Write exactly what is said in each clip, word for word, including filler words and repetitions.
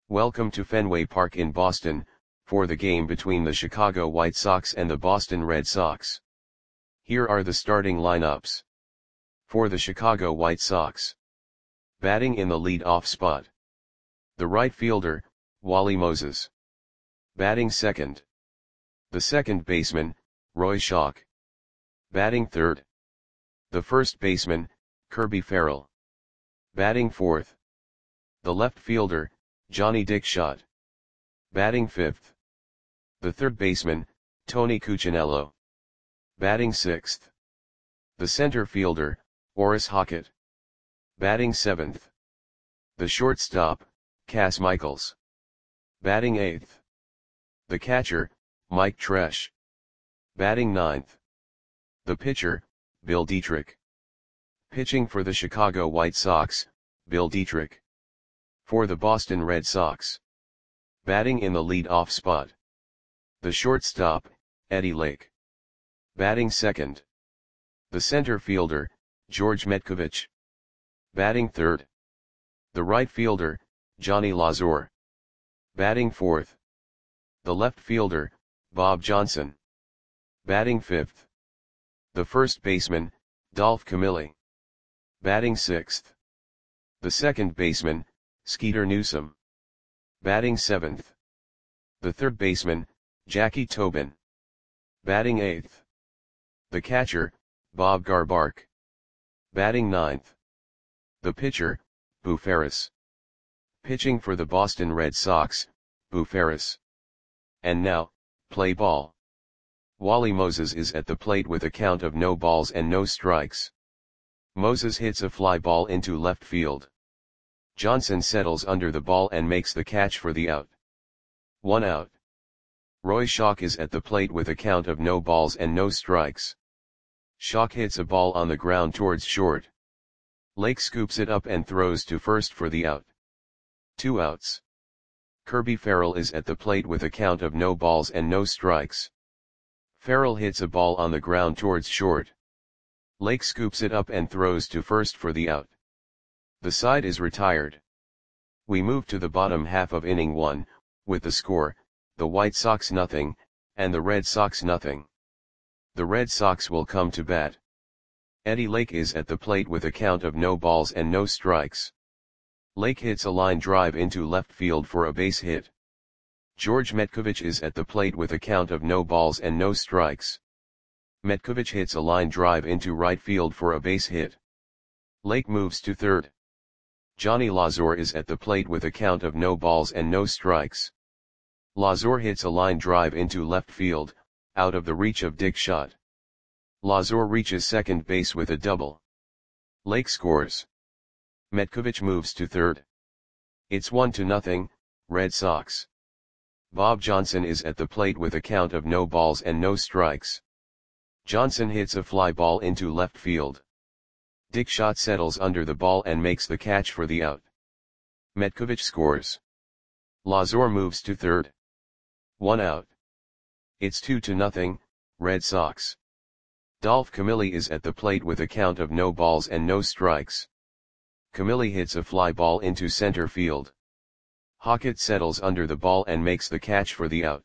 Welcome to Fenway Park in Boston, for the game between the Chicago White Sox and the Boston Red Sox. Here are the starting lineups. For the Chicago White Sox. Batting in the lead-off spot. The right fielder, Wally Moses. Batting second. The second baseman, Roy Schoch. Batting third. The first baseman, Kirby Farrell. Batting fourth. The left fielder, Johnny Dickshot. Batting fifth. The third baseman, Tony Cuccinello. Batting sixth. The center fielder, Orris Hockett. Batting seventh. The shortstop, Cas Michaels. Batting eighth. The catcher, Mike Tresh. Batting ninth. The pitcher, Bill Dietrich. Pitching for the Chicago White Sox, Bill Dietrich. For the Boston Red Sox. Batting in the lead-off spot. The shortstop, Eddie Lake. Batting second. The center fielder, George Metcovich. Batting third. The right fielder, Johnny Lazor. Batting fourth. The left fielder, Bob Johnson. Batting fifth. The first baseman, Dolph Camilli. Batting sixth. The second baseman, Skeeter Newsom. Batting seventh. The third baseman, Jackie Tobin. Batting eighth. The catcher, Bob Garbark. Batting ninth. The pitcher, Boo Ferris. Pitching for the Boston Red Sox, Boo Ferris. And now, play ball. Wally Moses is at the plate with a count of no balls and no strikes. Moses hits a fly ball into left field. Johnson settles under the ball and makes the catch for the out. One out. Roy Schoch is at the plate with a count of no balls and no strikes. Schoch hits a ball on the ground towards short. Lake scoops it up and throws to first for the out. Two outs. Kirby Farrell is at the plate with a count of no balls and no strikes. Farrell hits a ball on the ground towards short. Lake scoops it up and throws to first for the out. The side is retired. We move to the bottom half of inning one, with the score, the White Sox nothing, and the Red Sox nothing. The Red Sox will come to bat. Eddie Lake is at the plate with a count of no balls and no strikes. Lake hits a line drive into left field for a base hit. George Metcovich is at the plate with a count of no balls and no strikes. Metcovich hits a line drive into right field for a base hit. Lake moves to third. Johnny Lazor is at the plate with a count of no balls and no strikes. Lazor hits a line drive into left field, out of the reach of Dickshot. Lazor reaches second base with a double. Lake scores. Metcovich moves to third. It's one to nothing, Red Sox. Bob Johnson is at the plate with a count of no balls and no strikes. Johnson hits a fly ball into left field. Dickshot settles under the ball and makes the catch for the out. Metcovich scores. Lazor moves to third. One out. It's two to nothing, Red Sox. Dolph Camilli is at the plate with a count of no balls and no strikes. Camilli hits a fly ball into center field. Hockett settles under the ball and makes the catch for the out.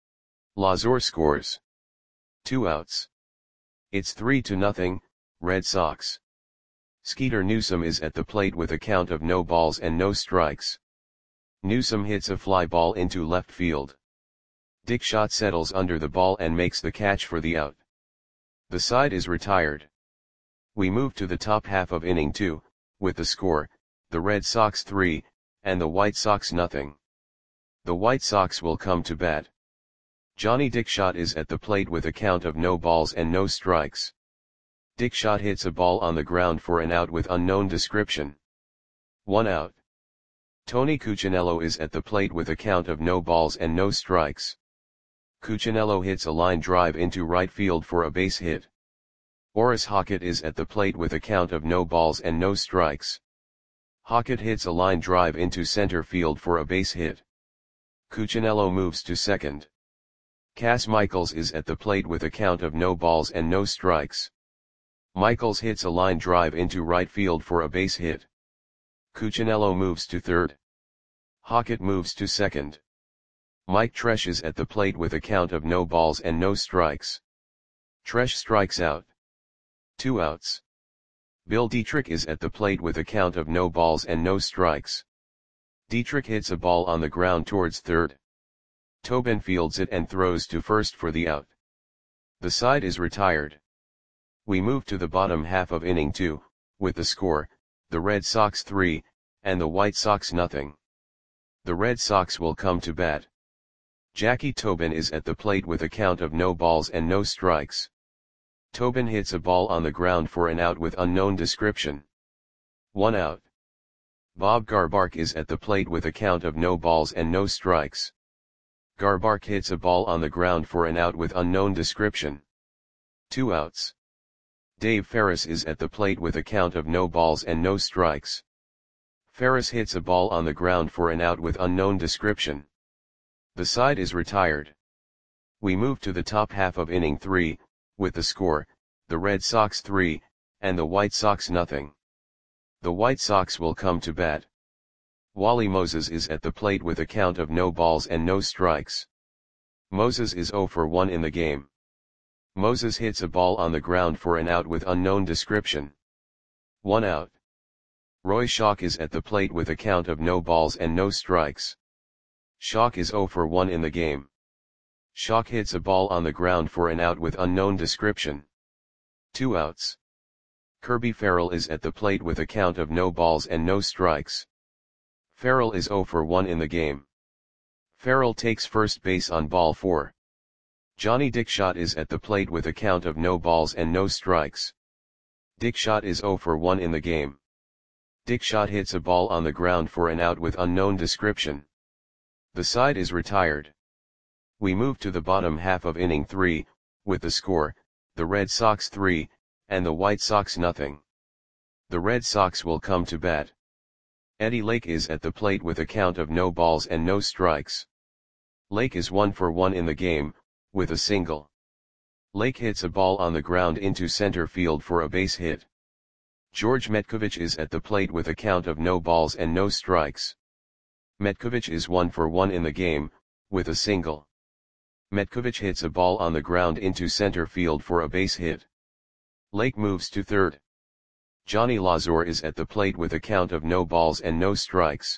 Lazor scores. Two outs. It's three to nothing, Red Sox. Skeeter Newsom is at the plate with a count of no balls and no strikes. Newsom hits a fly ball into left field. Dickshot settles under the ball and makes the catch for the out. The side is retired. We move to the top half of inning two, with the score, the Red Sox three, and the White Sox nothing. The White Sox will come to bat. Johnny Dickshot is at the plate with a count of no balls and no strikes. Dickshot hits a ball on the ground for an out with unknown description. One out. Tony Cuccinello is at the plate with a count of no balls and no strikes. Cuccinello hits a line drive into right field for a base hit. Orris Hockett is at the plate with a count of no balls and no strikes. Hockett hits a line drive into center field for a base hit. Cuccinello moves to second. Cas Michaels is at the plate with a count of no balls and no strikes. Michaels hits a line drive into right field for a base hit. Cuccinello moves to third. Hockett moves to second. Mike Tresh is at the plate with a count of no balls and no strikes. Tresh strikes out. Two outs. Bill Dietrich is at the plate with a count of no balls and no strikes. Dietrich hits a ball on the ground towards third. Tobin fields it and throws to first for the out. The side is retired. We move to the bottom half of inning two, with the score, the Red Sox three, and the White Sox nothing. The Red Sox will come to bat. Jackie Tobin is at the plate with a count of no balls and no strikes. Tobin hits a ball on the ground for an out with unknown description. One out. Bob Garbark is at the plate with a count of no balls and no strikes. Garbark hits a ball on the ground for an out with unknown description. Two outs. Dave Ferris is at the plate with a count of no balls and no strikes. Ferris hits a ball on the ground for an out with unknown description. The side is retired. We move to the top half of inning three, with the score, the Red Sox three, and the White Sox nothing. The White Sox will come to bat. Wally Moses is at the plate with a count of no balls and no strikes. Moses is oh for one in the game. Moses hits a ball on the ground for an out with unknown description. One out. Roy Schock is at the plate with a count of no balls and no strikes. Schock is oh for one in the game. Schock hits a ball on the ground for an out with unknown description. Two outs. Kirby Farrell is at the plate with a count of no balls and no strikes. Farrell is oh for one in the game. Farrell takes first base on ball four. Johnny Dickshot is at the plate with a count of no balls and no strikes. Dickshot is oh for one in the game. Dickshot hits a ball on the ground for an out with unknown description. The side is retired. We move to the bottom half of inning three, with the score, the Red Sox three, and the White Sox nothing. The Red Sox will come to bat. Eddie Lake is at the plate with a count of no balls and no strikes. Lake is one for one in the game, with a single. Lake hits a ball on the ground into center field for a base hit. George Metkovich is at the plate with a count of no balls and no strikes. Metkovich is one for one in the game, with a single. Metkovich hits a ball on the ground into center field for a base hit. Lake moves to third. Johnny Lazor is at the plate with a count of no balls and no strikes.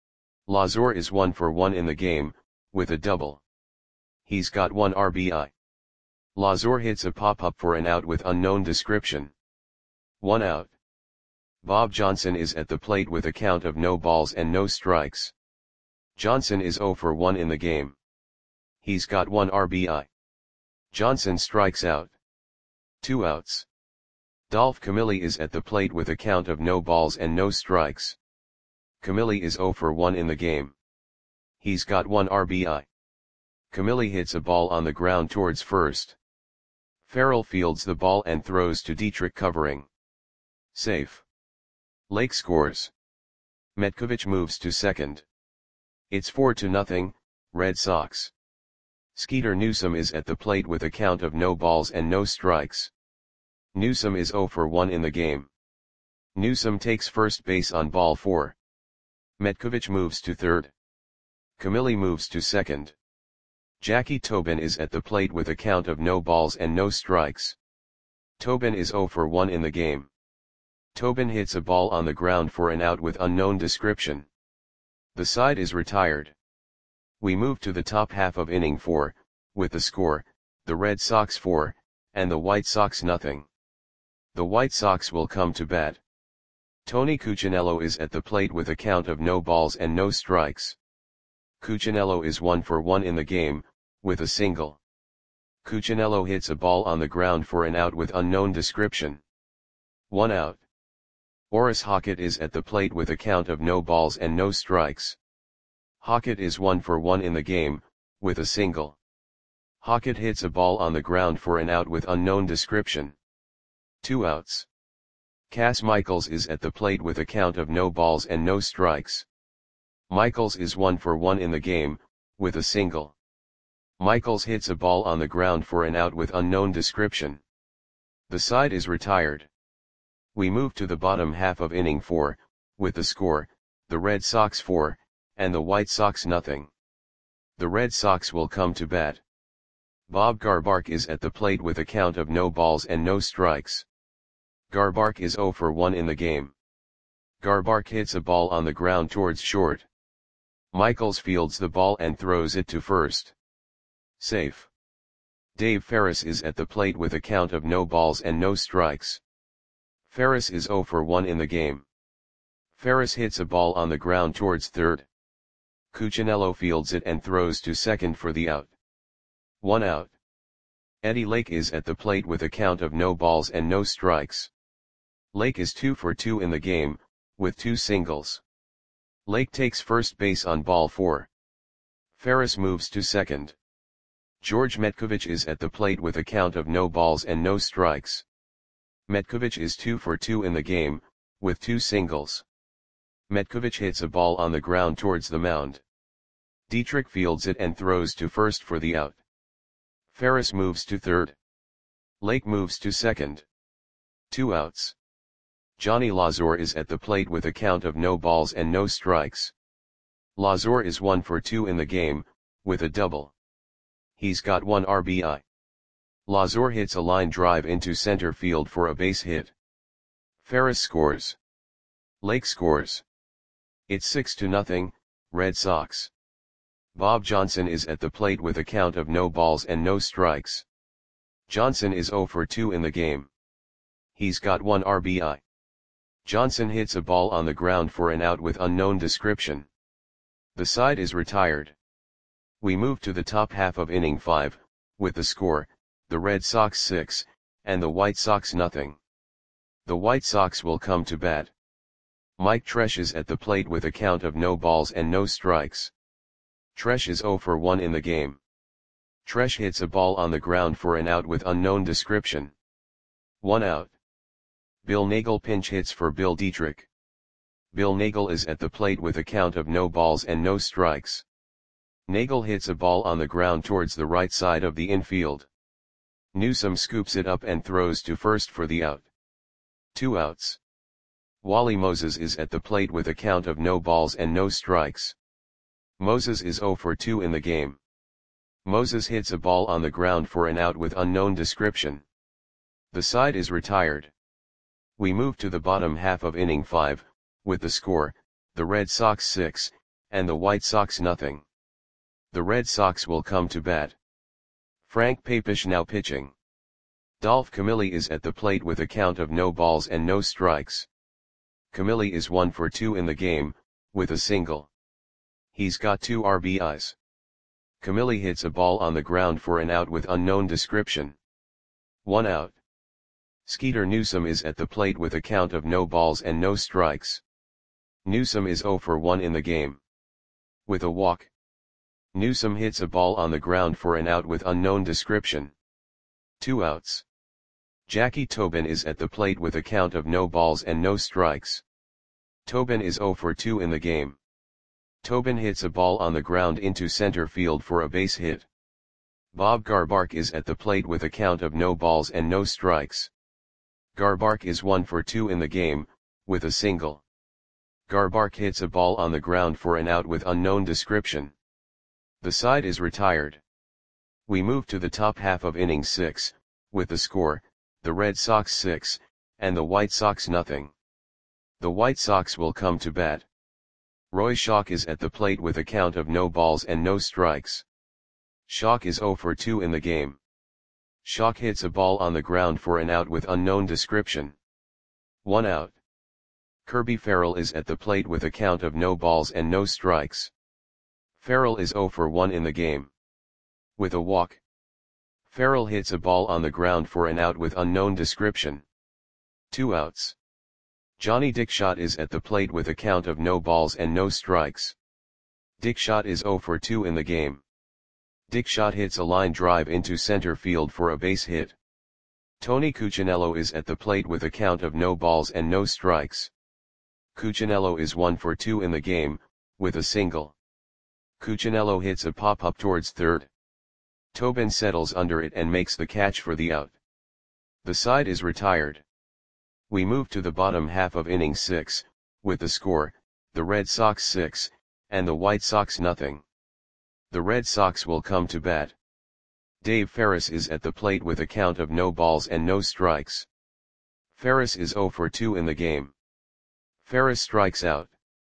Lazor is one for one in the game, with a double. He's got one R B I. Lazor hits a pop-up for an out with unknown description. One out. Bob Johnson is at the plate with a count of no balls and no strikes. Johnson is oh for one in the game. He's got one R B I. Johnson strikes out. Two outs. Dolph Camilli is at the plate with a count of no balls and no strikes. Camilli is oh for one in the game. He's got one R B I. Camilli hits a ball on the ground towards first. Farrell fields the ball and throws to Dietrich covering. Safe. Lake scores. Metkovich moves to second. It's four to nothing, Red Sox. Skeeter Newsom is at the plate with a count of no balls and no strikes. Newsom is oh for one in the game. Newsom takes first base on ball four. Metkovich moves to third. Camilli moves to second. Jackie Tobin is at the plate with a count of no balls and no strikes. Tobin is oh for one in the game. Tobin hits a ball on the ground for an out with unknown description. The side is retired. We move to the top half of inning four, with the score, the Red Sox four, and the White Sox nothing. The White Sox will come to bat. Tony Cuccinello is at the plate with a count of no balls and no strikes. Cuccinello is one for one in the game, with a single. Cuccinello hits a ball on the ground for an out with unknown description. One out. Horace Hockett is at the plate with a count of no balls and no strikes. Hockett is one for one in the game, with a single. Hockett hits a ball on the ground for an out with unknown description. Two outs. Cass Michaels is at the plate with a count of no balls and no strikes. Michaels is one for one in the game, with a single. Michaels hits a ball on the ground for an out with unknown description. The side is retired. We move to the bottom half of inning four, with the score, the Red Sox four, and the White Sox nothing. The Red Sox will come to bat. Bob Garbark is at the plate with a count of no balls and no strikes. Garbark is zero for one in the game. Garbark hits a ball on the ground towards short. Michaels fields the ball and throws it to first. Safe. Dave Ferris is at the plate with a count of no balls and no strikes. Ferris is zero for one in the game. Ferris hits a ball on the ground towards third. Cuccinello fields it and throws to second for the out. One out. Eddie Lake is at the plate with a count of no balls and no strikes. Lake is two for two in the game, with two singles. Lake takes first base on ball four. Ferris moves to second. George Metkovich is at the plate with a count of no balls and no strikes. Metkovich is two for two in the game, with two singles. Metkovich hits a ball on the ground towards the mound. Dietrich fields it and throws to first for the out. Ferris moves to third. Lake moves to second. Two outs. Johnny Lazor is at the plate with a count of no balls and no strikes. Lazor is one for two in the game, with a double. He's got one R B I. Lazor hits a line drive into center field for a base hit. Ferris scores. Lake scores. It's six to nothing, Red Sox. Bob Johnson is at the plate with a count of no balls and no strikes. Johnson is zero for two in the game. He's got one R B I. Johnson hits a ball on the ground for an out with unknown description. The side is retired. We move to the top half of inning five, with the score, the Red Sox six, and the White Sox nothing. The White Sox will come to bat. Mike Tresh is at the plate with a count of no balls and no strikes. Tresh is zero for one in the game. Tresh hits a ball on the ground for an out with unknown description. One out. Bill Nagel pinch hits for Bill Dietrich. Bill Nagel is at the plate with a count of no balls and no strikes. Nagel hits a ball on the ground towards the right side of the infield. Newsome scoops it up and throws to first for the out. Two outs. Wally Moses is at the plate with a count of no balls and no strikes. Moses is zero for two in the game. Moses hits a ball on the ground for an out with unknown description. The side is retired. We move to the bottom half of inning five, with the score, the Red Sox six, and the White Sox nothing. The Red Sox will come to bat. Frank Papish now pitching. Dolph Camilli is at the plate with a count of no balls and no strikes. Camilli is one for two in the game, with a single. He's got two R B Is. Camilli hits a ball on the ground for an out with unknown description. One out. Skeeter Newsome is at the plate with a count of no balls and no strikes. Newsome is zero for one in the game. With a walk. Newsome hits a ball on the ground for an out with unknown description. Two outs. Jackie Tobin is at the plate with a count of no balls and no strikes. Tobin is zero for two in the game. Tobin hits a ball on the ground into center field for a base hit. Bob Garbark is at the plate with a count of no balls and no strikes. Garbark is one for two in the game, with a single. Garbark hits a ball on the ground for an out with unknown description. The side is retired. We move to the top half of inning six, with the score, the Red Sox six, and the White Sox nothing. The White Sox will come to bat. Roy Schock is at the plate with a count of no balls and no strikes. Schock is zero for two in the game. Schock hits a ball on the ground for an out with unknown description. One out. Kirby Farrell is at the plate with a count of no balls and no strikes. Farrell is zero for one in the game. With a walk. Farrell hits a ball on the ground for an out with unknown description. Two outs. Johnny Dickshot is at the plate with a count of no balls and no strikes. Dickshot is zero for two in the game. Dickshot hits a line drive into center field for a base hit. Tony Cuccinello is at the plate with a count of no balls and no strikes. Cuccinello is one for two in the game, with a single. Cuccinello hits a pop-up towards third. Tobin settles under it and makes the catch for the out. The side is retired. We move to the bottom half of inning six, with the score, the Red Sox six, and the White Sox nothing. The Red Sox will come to bat. Dave Ferris is at the plate with a count of no balls and no strikes. Ferris is oh for two in the game. Ferris strikes out.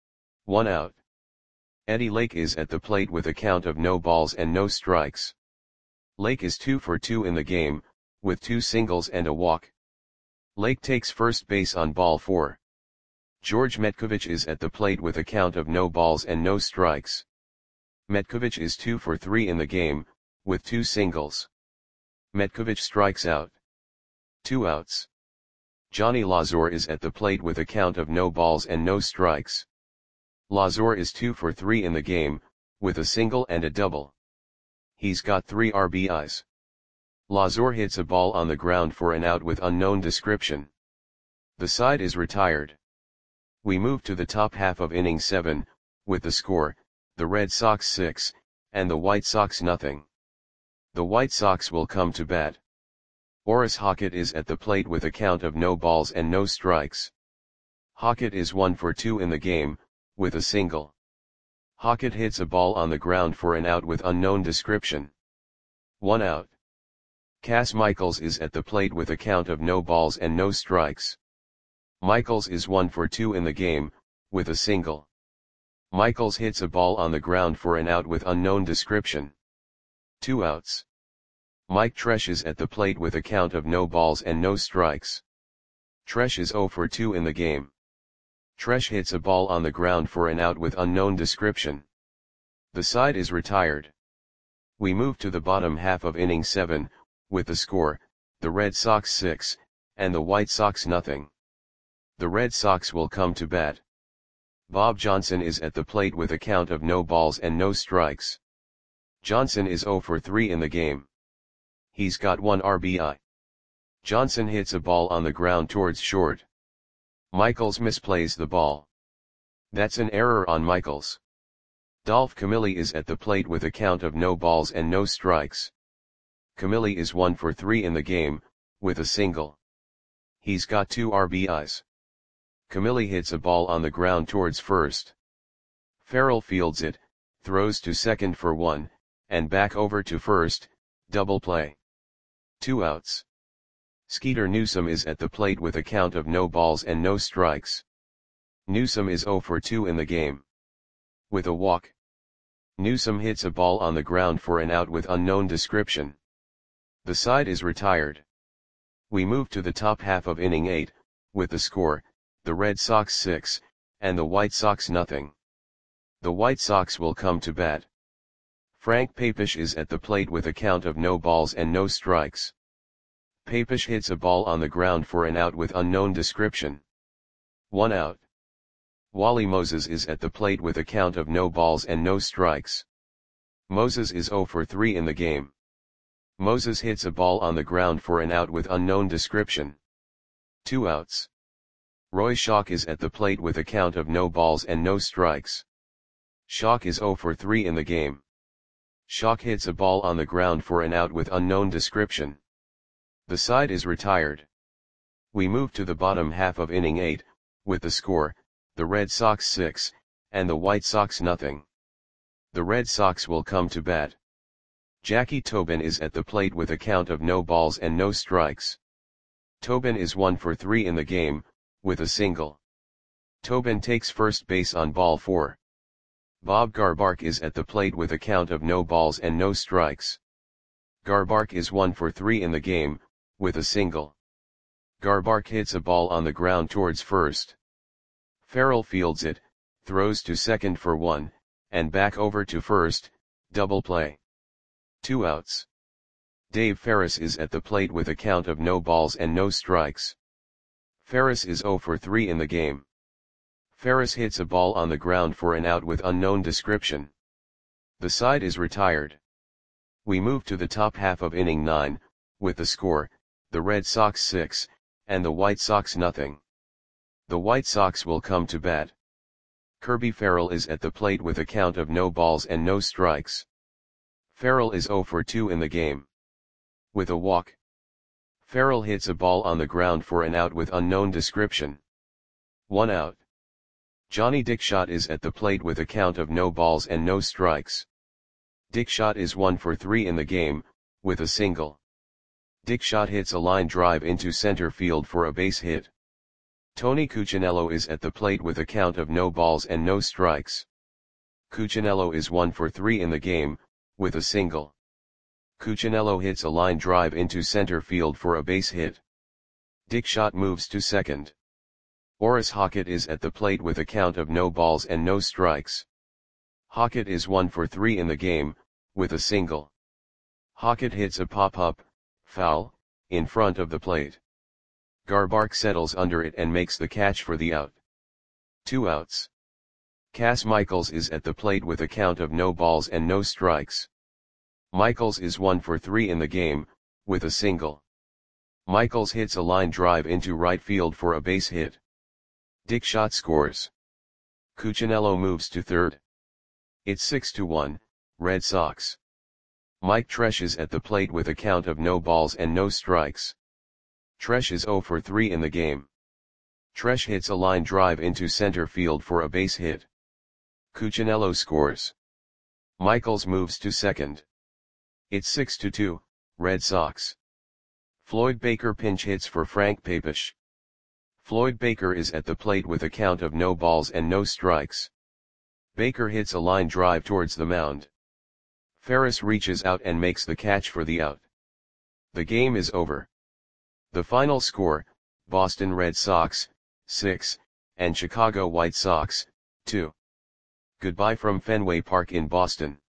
One out. Eddie Lake is at the plate with a count of no balls and no strikes. Lake is two for two in the game, with two singles and a walk. Lake takes first base on ball four. George Metkovich is at the plate with a count of no balls and no strikes. Metkovich is two for three in the game, with two singles. Metkovich strikes out. Two outs. Johnny Lazor is at the plate with a count of no balls and no strikes. Lazor is two for three in the game, with a single and a double. He's got three R B Is. Lazor hits a ball on the ground for an out with unknown description. The side is retired. We move to the top half of inning seven, with the score, the Red Sox six, and the White Sox nothing. The White Sox will come to bat. Orris Hockett is at the plate with a count of no balls and no strikes. Hockett is one for two in the game, with a single. Hockett hits a ball on the ground for an out with unknown description. One out. Cass Michaels is at the plate with a count of no balls and no strikes. Michaels is one for two in the game, with a single. Michaels hits a ball on the ground for an out with unknown description. Two outs. Mike Tresh is at the plate with a count of no balls and no strikes. Tresh is oh for two in the game. Tresh hits a ball on the ground for an out with unknown description. The side is retired. We move to the bottom half of inning seven, with the score, the Red Sox six, and the White Sox nothing. The Red Sox will come to bat. Bob Johnson is at the plate with a count of no balls and no strikes. Johnson is oh for three in the game. He's got one R B I. Johnson hits a ball on the ground towards short. Michaels misplays the ball. That's an error on Michaels. Dolph Camilli is at the plate with a count of no balls and no strikes. Camilli is one for three in the game, with a single. He's got two R B Is. Camilli hits a ball on the ground towards first. Farrell fields it, throws to second for one, and back over to first, double play. Two outs. Skeeter Newsom is at the plate with a count of no balls and no strikes. Newsom is oh for two in the game. With a walk. Newsom hits a ball on the ground for an out with unknown description. The side is retired. We move to the top half of inning eight, with the score, the Red Sox six, and the White Sox nothing. The White Sox will come to bat. Frank Papish is at the plate with a count of no balls and no strikes. Papish hits a ball on the ground for an out with unknown description. One out. Wally Moses is at the plate with a count of no balls and no strikes. Moses is oh for three in the game. Moses hits a ball on the ground for an out with unknown description. Two outs. Roy Schock is at the plate with a count of no balls and no strikes. Schock is oh for three in the game. Schock hits a ball on the ground for an out with unknown description. The side is retired. We move to the bottom half of inning eight, with the score, the Red Sox six, and the White Sox nothing. The Red Sox will come to bat. Jackie Tobin is at the plate with a count of no balls and no strikes. Tobin is one for three in the game, with a single. Tobin takes first base on ball four. Bob Garbark is at the plate with a count of no balls and no strikes. Garbark is one for three in the game, with a single. Garbark hits a ball on the ground towards first. Farrell fields it, throws to second for one, and back over to first, double play. Two outs. Dave Ferris is at the plate with a count of no balls and no strikes. Ferris is oh for three in the game. Ferris hits a ball on the ground for an out with unknown description. The side is retired. We move to the top half of inning nine, with the score, the Red Sox six, and the White Sox nothing. The White Sox will come to bat. Kirby Farrell is at the plate with a count of no balls and no strikes. Farrell is oh for two in the game. With a walk. Farrell hits a ball on the ground for an out with unknown description. One out. Johnny Dickshot is at the plate with a count of no balls and no strikes. Dickshot is one for three in the game, with a single. Dickshot hits a line drive into center field for a base hit. Tony Cuccinello is at the plate with a count of no balls and no strikes. Cuccinello is one for three in the game, with a single. Cuccinello hits a line drive into center field for a base hit. Dickshot moves to second. Orris Hockett is at the plate with a count of no balls and no strikes. Hockett is one for three in the game, with a single. Hockett hits a pop-up, foul, in front of the plate. Garbark settles under it and makes the catch for the out. Two outs. Cass Michaels is at the plate with a count of no balls and no strikes. Michaels is one for three in the game, with a single. Michaels hits a line drive into right field for a base hit. Dickshot scores. Cuccinello moves to third. It's six to one, Red Sox. Mike Tresh is at the plate with a count of no balls and no strikes. Tresh is zero for three in the game. Tresh hits a line drive into center field for a base hit. Cuccinello scores. Michaels moves to second. It's six to two, Red Sox. Floyd Baker pinch hits for Frank Papish. Floyd Baker is at the plate with a count of no balls and no strikes. Baker hits a line drive towards the mound. Ferris reaches out and makes the catch for the out. The game is over. The final score, Boston Red Sox, six, and Chicago White Sox, two. Goodbye from Fenway Park in Boston.